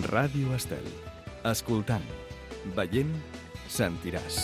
Ràdio Estel. Escoltant, veient, sentiràs.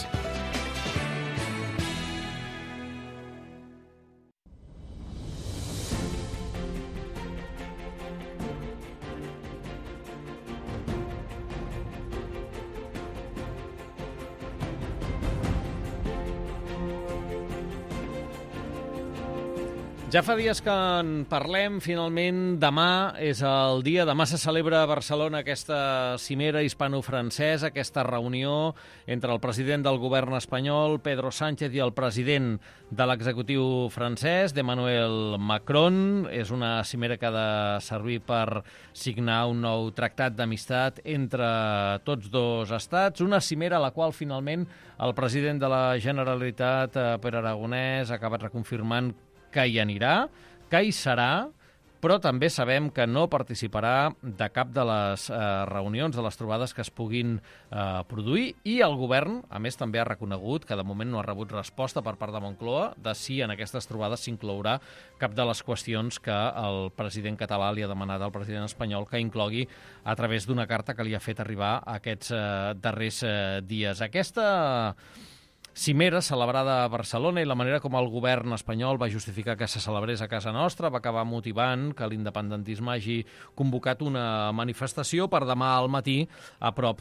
Ja fa dies que en parlem, finalment demà és el dia, demà se celebra a Barcelona aquesta cimera hispano-francesa, aquesta reunió entre el president del govern espanyol, Pedro Sánchez, i el president de l'executiu francès, Emmanuel Macron. És una cimera que ha de servir per signar un nou tractat d'amistat entre tots dos estats, una cimera a la qual finalment el president de la Generalitat, Pere Aragonès, ha acabat reconfirmant que hi anirà, que hi serà, però també sabem que no participarà de cap de les reunions, de les trobades que es puguin produir, i el govern, a més, també ha reconegut que de moment no ha rebut resposta per part de Moncloa de si en aquestes trobades s'inclourà cap de les qüestions que el president català li ha demanat al president espanyol que inclogui a través d'una carta que li ha fet arribar aquests darrers dies. Aquesta cimera celebrada a Barcelona i la manera com el govern espanyol va justificar que se celebrés a casa nostra va acabar motivant que l'independentisme hagi convocat una manifestació per demà al matí a prop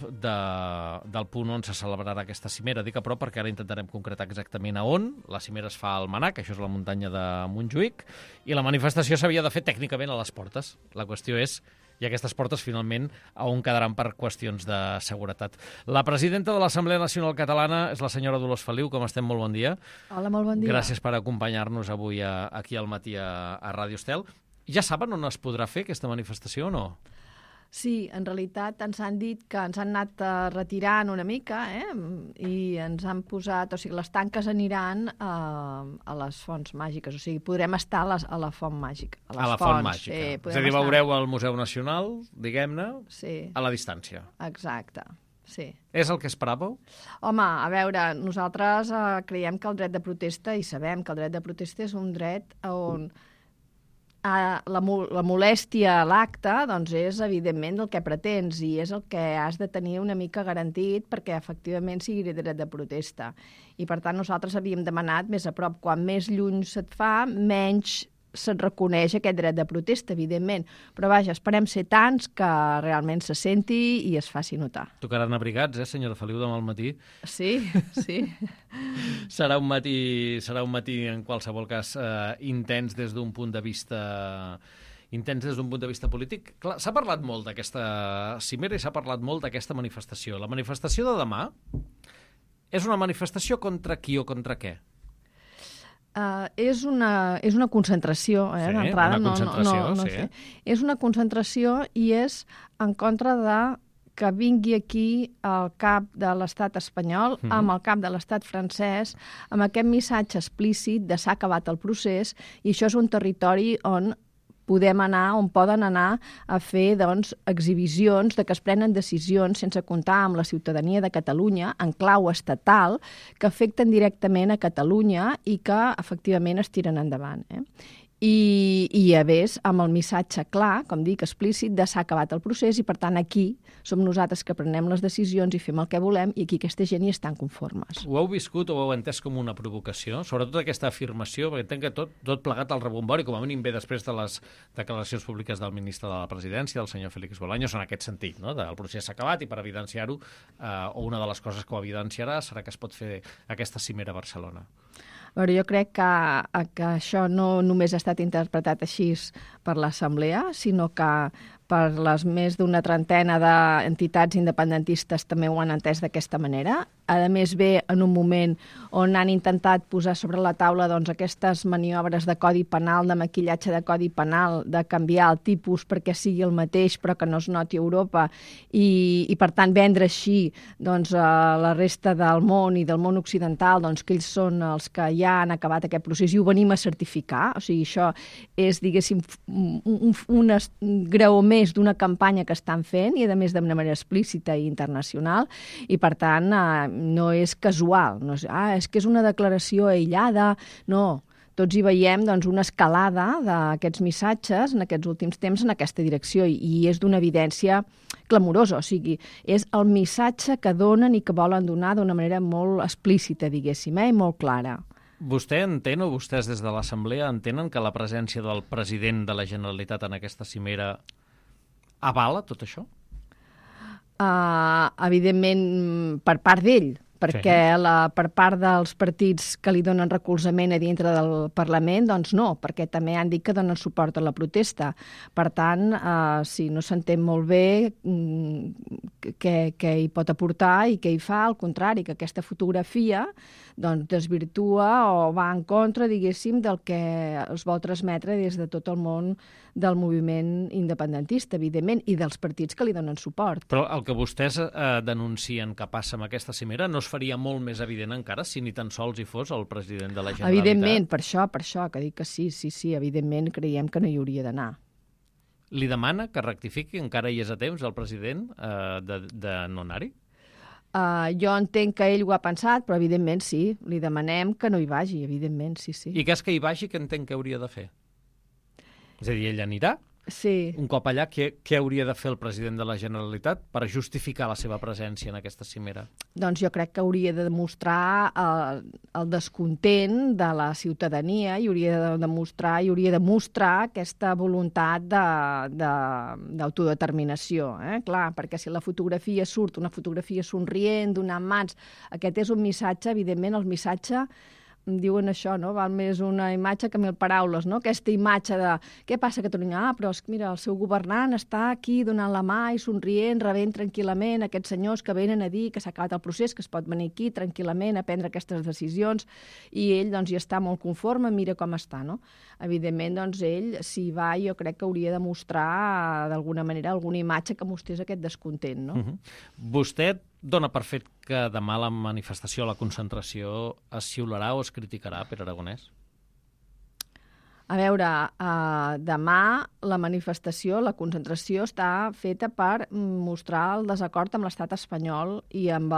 del punt on se celebrarà aquesta cimera. Dic a prop perquè ara intentarem concretar exactament a on. La cimera es fa al Manac, això és la muntanya de Montjuïc, i la manifestació s'havia de fer tècnicament a les portes. La qüestió és i aquestes portes, finalment, a on quedaran per qüestions de seguretat. La presidenta de l'Assemblea Nacional Catalana és la senyora Dolors Feliu. Com estem? Molt bon dia. Hola, molt bon dia. Gràcies per acompanyar-nos avui aquí al matí a Ràdio Estel. Ja saben on es podrà fer aquesta manifestació o no? Sí, en realitat ens han dit que ens han anat retirant una mica i ens han posat, o sigui, les tanques aniran a les fonts màgiques, o sigui, podrem estar a la font màgica. A la font màgica. És a dir, veureu el Museu Nacional, diguem-ne, a la distància. Exacte. Sí. És el que esperàveu? Home, a veure, nosaltres creiem que el dret de protesta, i sabem que el dret de protesta és un dret on la molèstia a l'acte doncs és, evidentment, el que pretens i és el que has de tenir una mica garantit perquè, efectivament, sigui dret de protesta. I, per tant, nosaltres havíem demanat més a prop. Quan més lluny se't fa, menys se't reconeix aquest dret de protesta, evidentment. Però, vaja, esperem ser tants que realment se senti i es faci notar. Tocaran abrigats, senyora Feliu, demà al matí? Sí, sí. Serà un matí, en qualsevol cas, intens des d'un punt de vista polític. Clar, s'ha parlat molt d'aquesta cimera i s'ha parlat molt d'aquesta manifestació. La manifestació de demà és una manifestació contra qui o contra què? És una concentració, d'entrada. Una concentració, no sé. És una concentració i és en contra de que vingui aquí el cap de l'estat espanyol amb el cap de l'estat francès, amb aquest missatge explícit de s'ha acabat el procés, i això és un territori on podem anar, on poden anar a fer, doncs, exhibicions de que es prenen decisions sense comptar amb la ciutadania de Catalunya en clau estatal que afecten directament a Catalunya i que, efectivament, es tiren endavant. I a més, amb el missatge clar, com dic, explícit, de s'ha acabat el procés i, per tant, aquí som nosaltres que prenem les decisions i fem el que volem i aquí aquesta gent hi estan conformes. Ho heu viscut o ho heu entès com una provocació? Sobretot aquesta afirmació, perquè entenc que tot plegat al rebombori, com a mínim ve després de les declaracions públiques del ministre de la Presidència, el senyor Félix Bolaños, en aquest sentit, no? El procés s'ha acabat i per evidenciar-ho, o una de les coses que ho evidenciarà serà que es pot fer aquesta cimera a Barcelona. Però jo crec que això no només ha estat interpretat així per l'Assemblea, sinó que per les més d'una trentena d'entitats independentistes també ho han entès d'aquesta manera. A més, ve en un moment on han intentat posar sobre la taula doncs, aquestes maniobres de codi penal, de maquillatge de codi penal, de canviar el tipus perquè sigui el mateix però que no es noti a Europa i per tant vendre així doncs, a la resta del món i del món occidental doncs, que ells són els que ja han acabat aquest procés i ho venim a certificar. O sigui, això és, diguéssim, un graó més d'una campanya que estan fent i, a més, d'una manera explícita i internacional i, per tant, no és casual. No és que és una declaració aïllada. No, tots hi veiem doncs, una escalada d'aquests missatges en aquests últims temps en aquesta direcció i és d'una evidència clamorosa, o sigui, és el missatge que donen i que volen donar d'una manera molt explícita, diguéssim, i molt clara. Vostè entén, o vostès des de l'Assemblea entenen que la presència del president de la Generalitat en aquesta cimera avala tot això? Evidentment, per part d'ell, perquè per part dels partits que li donen recolzament a dintre del Parlament, doncs no, perquè també han dit que donen suport a la protesta. Per tant, si no s'entén molt bé què hi pot aportar i què hi fa, al contrari, que aquesta fotografia doncs, desvirtua o va en contra, diguéssim, del que es vol transmetre des de tot el món del moviment independentista, evidentment, i dels partits que li donen suport. Però el que vostès denuncien que passa amb aquesta cimera no es faria molt més evident encara si ni tan sols hi fos el president de la Generalitat? Evidentment, per això, que dic que sí, evidentment creiem que no hi hauria d'anar. Li demana que rectifiqui, encara hi és a temps, el president de no anar-hi? Jo entenc que ell ho ha pensat, però evidentment sí, li demanem que no hi vagi, evidentment, sí. I que és que hi vagi, què entenc que hauria de fer? És a dir, ell anirà? Sí. Un cop allà, què hauria de fer el president de la Generalitat per justificar la seva presència en aquesta cimera? Doncs jo crec que hauria de demostrar el descontent de la ciutadania i hauria de mostrar aquesta voluntat d'autodeterminació. Clar, perquè si la fotografia surt una fotografia somrient, donant mans, aquest és un missatge, evidentment el missatge diuen això, no? Val més una imatge que 1000 paraules, no? Aquesta imatge de què passa a Catalunya? Però mira, el seu governant està aquí donant la mà i somrient, rebent tranquil·lament aquests senyors que venen a dir que s'ha acabat el procés, que es pot venir aquí tranquil·lament a prendre aquestes decisions i ell doncs hi està molt conforme, mira com està, no? Evidentment, doncs ell, si va, jo crec que hauria de mostrar d'alguna manera alguna imatge que mostrés aquest descontent, no? Vostè dona per fet que demà la manifestació, la concentració, es xiularà o es criticarà, Pere Aragonès? A veure, demà la manifestació, la concentració està feta per mostrar el desacord amb l'estat espanyol i amb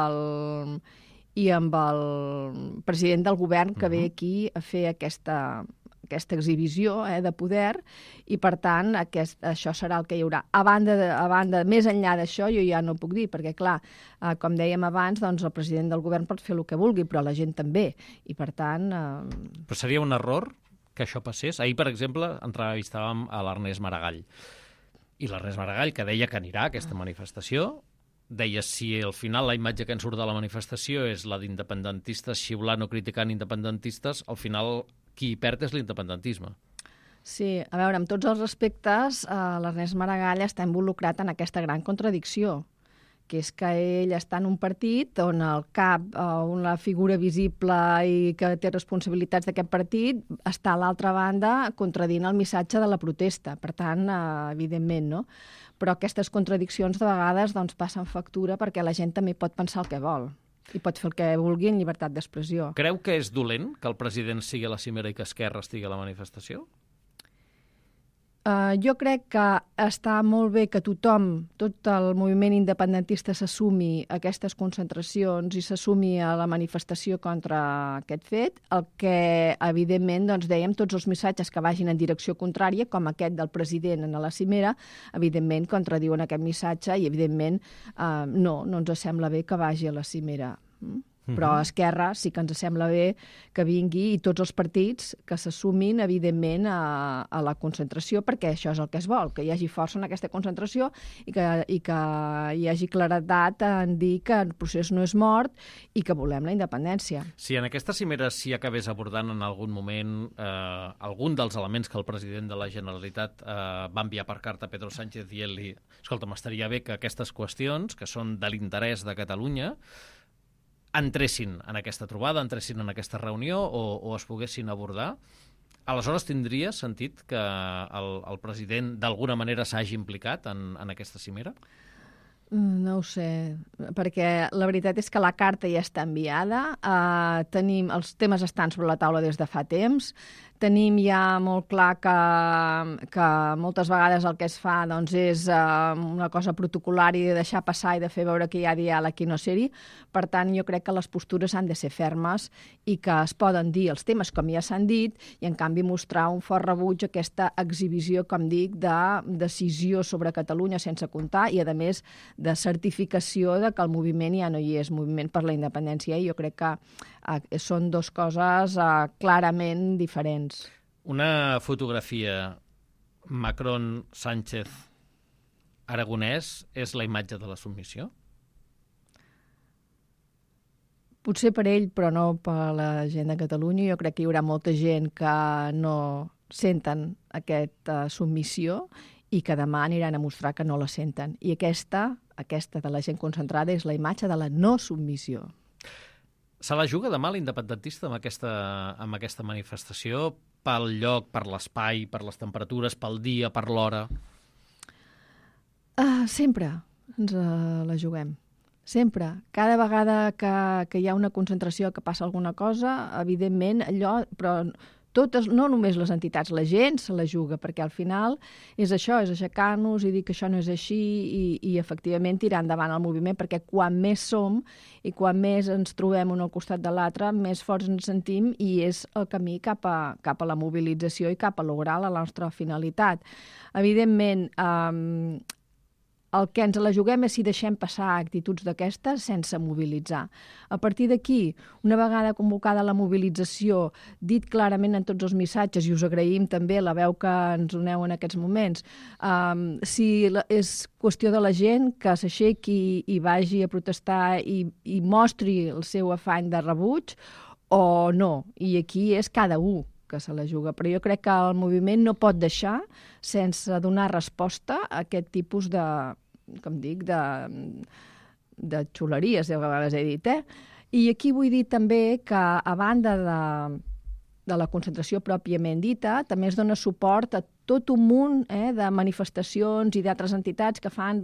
el president del govern que ve aquí a fer aquesta exhibició de poder i, per tant, això serà el que hi haurà. A banda, més enllà d'això, jo ja no puc dir, perquè, clar, com dèiem abans, doncs el president del govern pot fer el que vulgui, però la gent també. I, per tant... Però seria un error que això passés? Ahir, per exemple, entrevistàvem a l'Ernest Maragall. I l'Ernest Maragall, que deia que anirà a aquesta manifestació, deia, si al final la imatge que ens surt de la manifestació és la d'independentistes xiulant o criticant independentistes, al final qui hi perd és l'independentisme. Sí, a veure, amb tots els respectes, l'Ernest Maragall està involucrat en aquesta gran contradicció, que és que ell està en un partit on el cap, on la figura visible i que té responsabilitats d'aquest partit, està a l'altra banda contradint el missatge de la protesta. Per tant, evidentment, no? Però aquestes contradiccions de vegades doncs, passen factura perquè la gent també pot pensar el que vol i pot fer el que vulgui en llibertat d'expressió. Creu que és dolent que el president sigui a la cimera i que Esquerra estigui a la manifestació? Jo crec que està molt bé que tothom, tot el moviment independentista s'assumi a aquestes concentracions i s'assumi a la manifestació contra aquest fet, el que, evidentment, doncs dèiem, tots els missatges que vagin en direcció contrària, com aquest del president a la cimera, evidentment contradiuen aquest missatge i, evidentment, no ens sembla bé que vagi a la cimera. Però a Esquerra sí que ens sembla bé que vingui i tots els partits que s'assumin, evidentment, a la concentració, perquè això és el que es vol, que hi hagi força en aquesta concentració i que hi hagi claredat en dir que el procés no és mort i que volem la independència. Si en aquesta cimera s'hi acabés abordant en algun moment algun dels elements que el president de la Generalitat va enviar per carta a Pedro Sánchez dient-li, escolta, m'estaria bé que aquestes qüestions, que són de l'interès de Catalunya, entressin en aquesta trobada, entressin en aquesta reunió o es poguessin abordar, aleshores tindria sentit que el president d'alguna manera s'hagi implicat en aquesta cimera? No ho sé, perquè la veritat és que la carta ja està enviada, els temes estan sobre la taula des de fa temps, tenim ja molt clar que moltes vegades el que es fa doncs, és una cosa protocolària de deixar passar i de fer veure que hi ha diàleg i no ser-hi. Per tant, jo crec que les postures han de ser fermes i que es poden dir els temes com ja s'han dit i, en canvi, mostrar un fort rebuig a aquesta exhibició, com dic, de decisió sobre Catalunya sense comptar i, a més, de certificació de que el moviment ja no hi és, moviment per la independència. I jo crec que són dues coses clarament diferents. Una fotografia Macron-Sánchez-Aragonès és la imatge de la submissió? Potser per ell, però no per la gent de Catalunya. Jo crec que hi haurà molta gent que no senten aquesta submissió i que demà aniran a mostrar que no la senten. I aquesta de la gent concentrada és la imatge de la no submissió. Se la juga demà l'independentista amb aquesta manifestació pel lloc, per l'espai, per les temperatures, pel dia, per l'hora? Sempre ens la juguem. Sempre. Cada vegada que hi ha una concentració, que passa alguna cosa, evidentment allò... Però totes, no només les entitats, la gent se la juga, perquè al final és això, és aixecar-nos i dir que això no és així i efectivament tirar endavant el moviment, perquè quan més som i quan més ens trobem un al costat de l'altre, més forts ens sentim i és el camí cap a la mobilització i cap a lograr la nostra finalitat. Evidentment, el que ens la juguem és si deixem passar actituds d'aquestes sense mobilitzar. A partir d'aquí, una vegada convocada la mobilització, dit clarament en tots els missatges, i us agraïm també la veu que ens doneu en aquests moments, si és qüestió de la gent que s'aixequi i vagi a protestar i mostri el seu afany de rebuig o no. I aquí és cada un que se la juga. Però jo crec que el moviment no pot deixar sense donar resposta a aquest tipus de, com dic, de xuleries, de vegades he dit, I aquí vull dir també que, a banda de la concentració pròpiament dita, també es dona suport a tot un munt de manifestacions i d'altres entitats que fan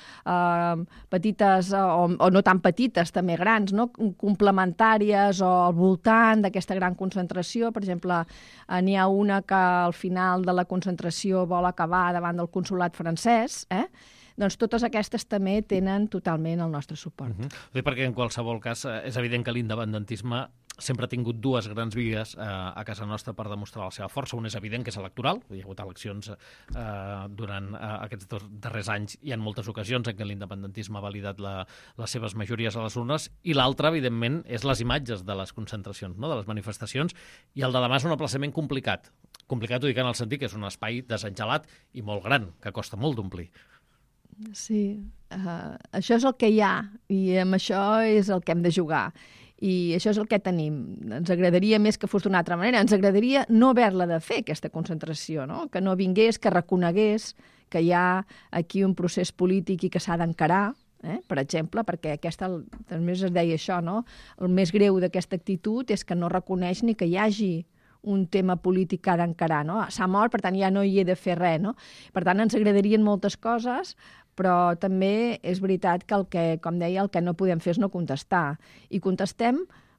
petites o no tan petites, també grans, no? Complementàries o al voltant d'aquesta gran concentració. Per exemple, n'hi ha una que al final de la concentració vol acabar davant del consolat francès, Doncs totes aquestes també tenen totalment el nostre suport. Perquè en qualsevol cas és evident que l'independentisme sempre ha tingut dues grans vies a casa nostra per demostrar la seva força. Un és evident, que és electoral. Hi ha hagut eleccions durant aquests darrers anys. Hi ha moltes ocasions en què l'independentisme ha validat les seves majories a les urnes. I l'altra, evidentment, és les imatges de les concentracions, no? De les manifestacions. I el de demà és un aplaçament complicat. Complicat ho dic en el sentit que és un espai desengelat i molt gran, que costa molt d'omplir. Sí, això és el que hi ha i amb això és el que hem de jugar. I això és el que tenim. Ens agradaria més que fos d'una altra manera. Ens agradaria no haver-la de fer, aquesta concentració, no? Que no vingués, que reconegués que hi ha aquí un procés polític i que s'ha d'encarar, per exemple, perquè també es deia això, no? El més greu d'aquesta actitud és que no reconeix ni que hi hagi un tema polític que ha d'encarar, no? S'ha mort, per tant, ja no hi he de fer res, no? Per tant, ens agradarien moltes coses, però també és veritat que, com deia, el que no podem fer és no contestar. I contestem,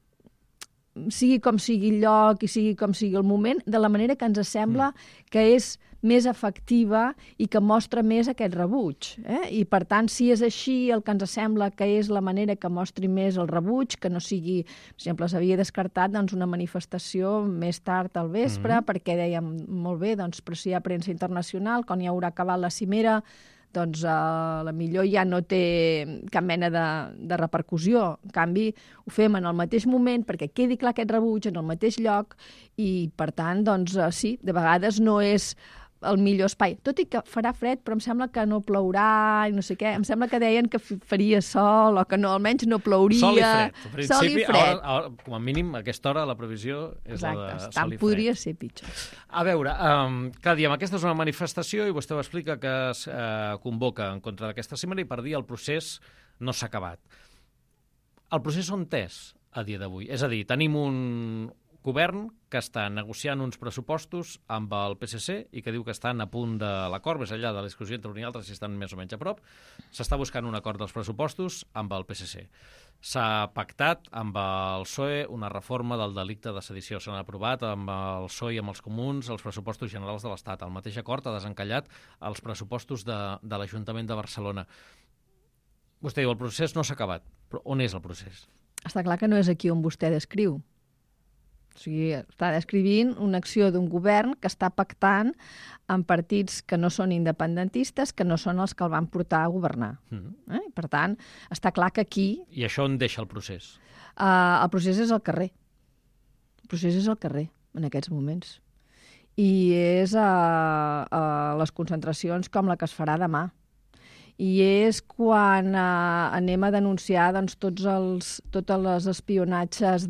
sigui com sigui el lloc i sigui com sigui el moment, de la manera que ens sembla que és més efectiva i que mostra més aquest rebuig. I, per tant, si és així, el que ens sembla que és la manera que mostri més el rebuig, que no sigui... Per exemple, s'havia descartat una manifestació més tard al vespre, perquè dèiem, molt bé, però si hi ha premsa internacional, quan ja haurà acabat la cimera, doncs la millor ja no té cap mena de repercussió. En canvi, ho fem en el mateix moment perquè quedi clar aquest rebuig en el mateix lloc i, per tant, doncs sí, de vegades no és el millor espai. Tot i que farà fred, però em sembla que no plourà i no sé què. Em sembla que deien que faria sol o que no, almenys no plouria. Sol i fred. En principi, sol i fred. Com a mínim, a aquesta hora la previsió és la de sol i fred. Podria ser pitjor. A veure, clar, diem, aquesta és una manifestació i vostè ho explica que es convoca en contra d'aquesta cimera i per dir el procés no s'ha acabat. El procés on és a dia d'avui? És a dir, tenim un govern que està negociant uns pressupostos amb el PSC i que diu que estan a punt de l'acord, més enllà de la discussió entre un i altre, si estan més o menys a prop. S'està buscant un acord dels pressupostos amb el PSC. S'ha pactat amb el PSOE una reforma del delicte de sedició. S'han aprovat amb el PSOE i amb els comuns els pressupostos generals de l'Estat. El mateix acord ha desencallat els pressupostos de l'Ajuntament de Barcelona. Vostè diu, el procés no s'ha acabat. Però on és el procés? Està clar que no és aquí on vostè descriu. O sigui, està descrivint una acció d'un govern que està pactant amb partits que no són independentistes, que no són els que el van portar a governar. Per tant, està clar que aquí... I això on deixa el procés? El procés és al carrer. El procés és al carrer, en aquests moments. I és a les concentracions com la que es farà demà. I és quan anem a denunciar doncs, tots els espionatges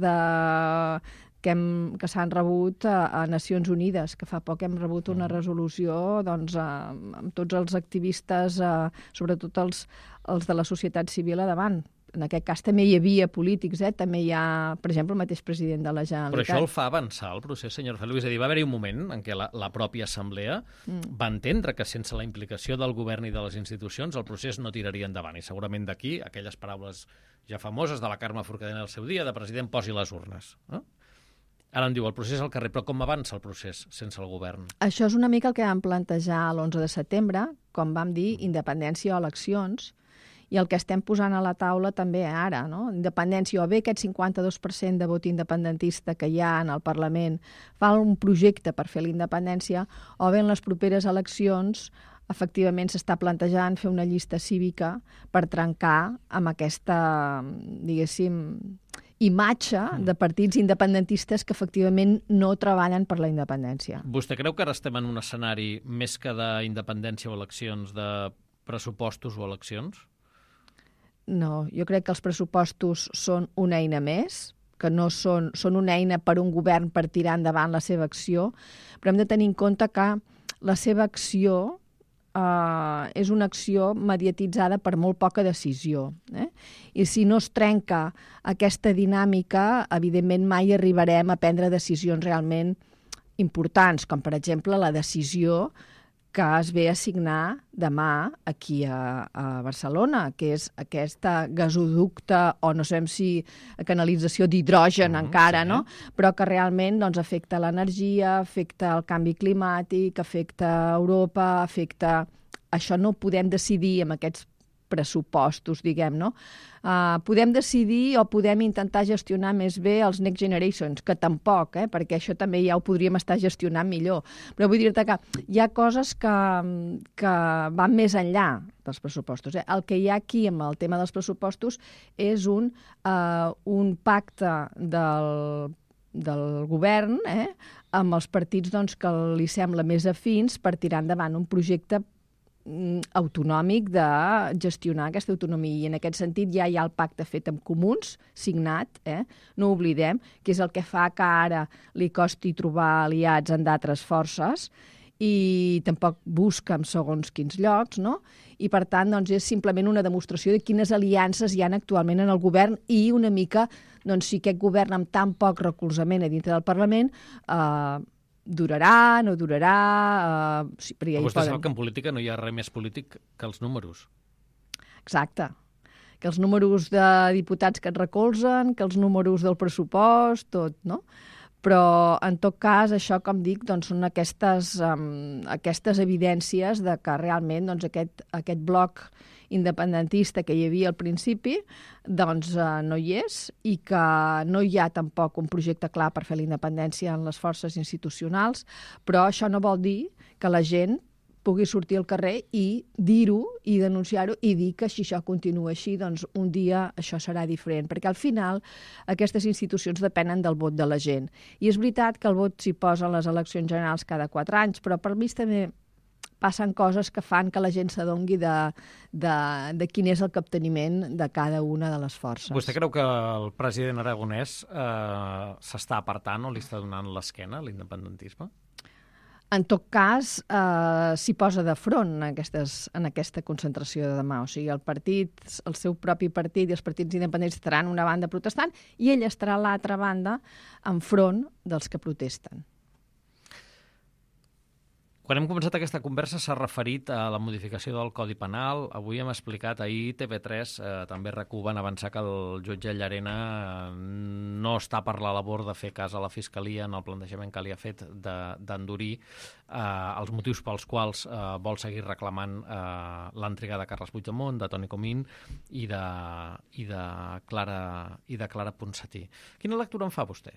que s'han rebut a Nacions Unides, que fa poc hem rebut una resolució doncs, amb tots els activistes, sobretot els de la societat civil a davant. En aquest cas també hi havia polítics, també hi ha, per exemple, el mateix president de la Generalitat. Però això el fa avançar el procés, senyor Feliu? És a dir, va haver-hi un moment en què la pròpia Assemblea va entendre que sense la implicació del govern i de les institucions el procés no tiraria endavant. I segurament d'aquí aquelles paraules ja famoses de la Carme Forcadell al seu dia, de president, posi les urnes. Ara em diu, el procés al carrer, però com avança el procés sense el govern? Això és una mica el que vam plantejar l'11 de setembre, com vam dir, independència o eleccions, i el que estem posant a la taula també ara, no? Independència, o bé aquest 52% de vot independentista que hi ha en el Parlament fa un projecte per fer la independència, o bé en les properes eleccions efectivament s'està plantejant fer una llista cívica per trencar amb aquesta, diguéssim, imatge de partits independentistes que efectivament no treballen per la independència. Vostè creu que ara estem en un escenari més que d'independència o eleccions, de pressupostos o eleccions? No, jo crec que els pressupostos són una eina més, que no són una eina per un govern per tirar endavant la seva acció, però hem de tenir en compte que la seva acció és una acció mediatitzada per molt poca decisió. I si no es trenca aquesta dinàmica, evidentment mai arribarem a prendre decisions realment importants, com per exemple la decisió que es ve a signar demà aquí a Barcelona, que és aquesta gasoducte o no sabem si canalització d'hidrogen encara, sí, no? Però que realment doncs, afecta l'energia, afecta el canvi climàtic, afecta Europa, afecta... Això no ho podem decidir amb aquests pressupostos, diguem, no? Podem decidir o podem intentar gestionar més bé els Next Generations, que tampoc, perquè això també ja ho podríem estar gestionant millor. Però vull dir-te que hi ha coses que van més enllà dels pressupostos. El que hi ha aquí amb el tema dels pressupostos és un pacte del govern amb els partits doncs, que li sembla més afins per tirar endavant un projecte autonòmic de gestionar aquesta autonomia. I en aquest sentit ja hi ha el pacte fet amb comuns, signat, no oblidem, que és el que fa que ara li costi trobar aliats en d'altres forces i tampoc busca en segons quins llocs, no? I per tant doncs, és simplement una demostració de quines aliances hi ha actualment en el govern i una mica doncs, si aquest govern amb tan poc recolzament a dintre del Parlament durarà, no durarà... Vostè sap que en política no hi ha res més polític que els números. Exacte. Que els números de diputats que et recolzen, que els números del pressupost, tot, no? Però, en tot cas, això, com dic, doncs, són aquestes evidències de que realment doncs, aquest bloc independentista que hi havia al principi doncs no hi és i que no hi ha tampoc un projecte clar per fer la independència en les forces institucionals, però això no vol dir que la gent pugui sortir al carrer i dir-ho i denunciar-ho i dir que si això continua així, doncs un dia això serà diferent, perquè al final aquestes institucions depenen del vot de la gent. I és veritat que el vot s'hi posa en les eleccions generals cada 4 anys, però per mi també passen coses que fan que la gent s'adongui de quin és el capteniment de cada una de les forces. Vostè creu que el president aragonès s'està apartant o li està donant l'esquena a l'independentisme? En tot cas, s'hi posa de front en aquesta concentració de demà. O sigui, el seu propi partit i els partits independents estaran una banda protestant i ell estarà a l'altra banda enfront dels que protesten. Quan hem començat aquesta conversa s'ha referit a la modificació del Codi Penal. Avui hem explicat, ahir TV3 també RAC1 van avançar que el jutge Llarena no està per la labor de fer cas a la Fiscalia en el plantejament que li ha fet d'endurir els motius pels quals vol seguir reclamant l'entrega de Carles Puigdemont, de Toni Comín i de Clara Ponsatí. Quina lectura en fa vostè?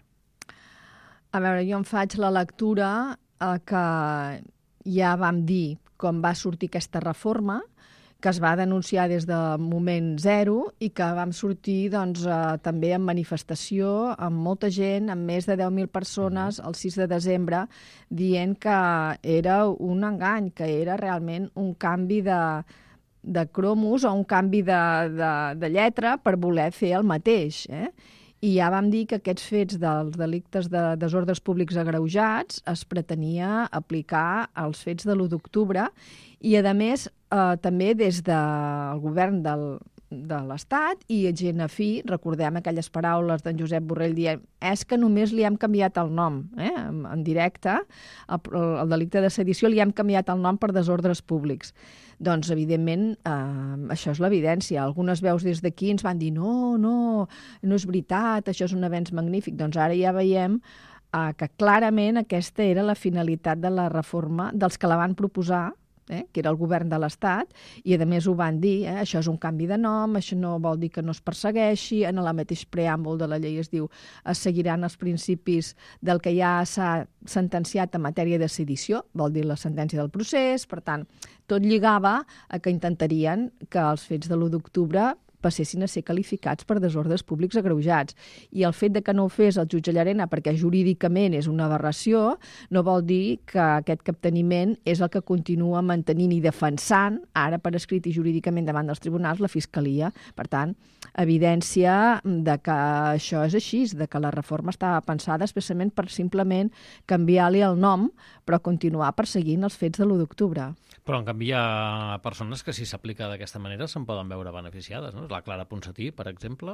A veure, jo em faig la lectura que ja vam dir com va sortir aquesta reforma, que es va denunciar des del moment zero i que vam sortir també en manifestació amb molta gent, amb més de 10.000 persones el 6 de desembre, dient que era un engany, que era realment un canvi de cromos o un canvi de lletra per voler fer el mateix, I ja vam dir que aquests fets dels delictes de desordres públics agreujats es pretenia aplicar als fets de l'1 d'octubre i, a més, també des del govern de l'Estat i gent afí, recordem aquelles paraules d'en Josep Borrell dient és que només li hem canviat el nom, en directe, el delicte de sedició li hem canviat el nom per desordres públics. Doncs, evidentment, això és l'evidència. Algunes veus des d'aquí ens van dir no és veritat, això és un avenç magnífic. Doncs ara ja veiem que clarament aquesta era la finalitat de la reforma dels que la van proposar, que era el govern de l'Estat, i a més ho van dir, això és un canvi de nom, això no vol dir que no es persegueixi, en el mateix preàmbul de la llei es diu es seguiran els principis del que ja s'ha sentenciat en matèria de sedició, vol dir la sentència del procés, per tant, tot lligava a que intentarien que els fets de l'1 d'octubre passessin a ser qualificats per desordres públics agreujats. I el fet de que no ho fes el jutge Llarena perquè jurídicament és una aberració no vol dir que aquest capteniment és el que continua mantenint i defensant, ara per escrit i jurídicament davant dels tribunals, la Fiscalia. Per tant, evidència de que això és així, de que la reforma estava pensada especialment per simplement canviar-li el nom, però continuar perseguint els fets de l'1 d'octubre. Però, en canvi, hi ha persones que, si s'aplica d'aquesta manera, se'n poden veure beneficiades, no? La Clara Ponsatí, per exemple.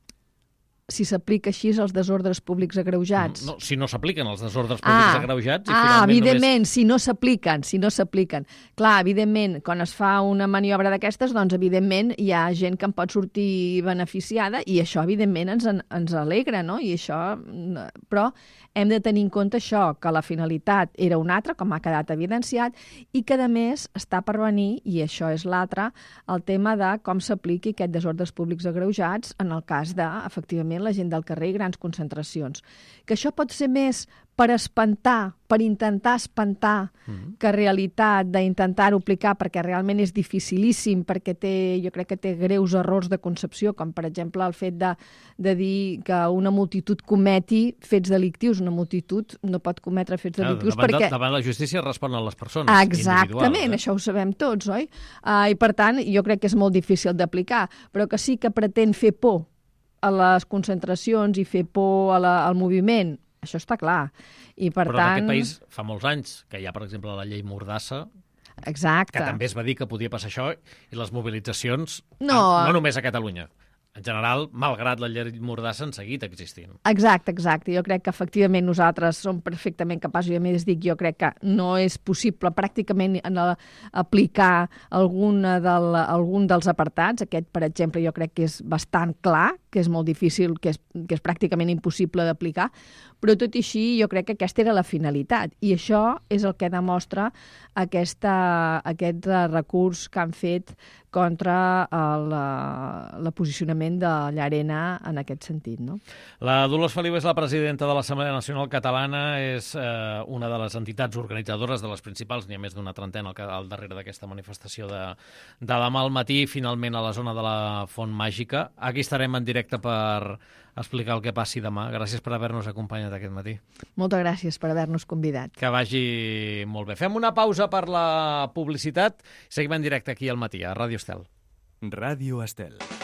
Si s'aplica així als desordres públics agreujats. No, si no s'apliquen els desordres públics agreujats... Evidentment, si no s'apliquen. Clar, evidentment, quan es fa una maniobra d'aquestes, doncs, evidentment, hi ha gent que en pot sortir beneficiada i això, evidentment, ens alegra, no? I això... Però hem de tenir en compte això, que la finalitat era una altra, com ha quedat evidenciat, i que, a més, està per venir, i això és l'altre, el tema de com s'apliqui aquest desordres públics agreujats en el cas de, efectivament, la gent del carrer i grans concentracions. Que això pot ser més per espantar, per intentar espantar, que en realitat d'intentar-ho aplicar perquè realment és dificilíssim, perquè jo crec que té greus errors de concepció, com per exemple el fet de dir que una multitud cometi fets delictius. Una multitud no pot cometre fets delictius perquè... Davant la justícia responen les persones. Exactament, això ho sabem tots, oi? I per tant, jo crec que és molt difícil d'aplicar, però que sí que pretén fer por a les concentracions i fer por al moviment, això està clar. Però en aquest país fa molts anys que hi ha, per exemple, la llei Mordassa, exacte, que també es va dir que podia passar això, i les mobilitzacions, no només a Catalunya, en general, malgrat la llei Mordassa, han seguit existint. Exacte. Jo crec que efectivament nosaltres som perfectament capaços, i a més dic, jo crec que no és possible pràcticament aplicar algun dels apartats. Aquest, per exemple, jo crec que és bastant clar, que és molt difícil, que és pràcticament impossible d'aplicar, però tot i així jo crec que aquesta era la finalitat, i això és el que demostra aquest recurs que han fet contra el posicionament de Llarena en aquest sentit, no? La Dolors Feliu és la presidenta de l'Assemblea Nacional Catalana, és una de les entitats organitzadores de les principals, n'hi ha més d'una trentena al darrere d'aquesta manifestació de demà al matí, finalment a la zona de la Font Màgica. Aquí estarem en directe per explicar el que passi demà. Gràcies per haver-nos acompanyat aquest matí. Moltes gràcies per haver-nos convidat. Que vagi molt bé. Fem una pausa per la publicitat. Seguim en directe aquí al matí, a Ràdio Estel. Ràdio Estel.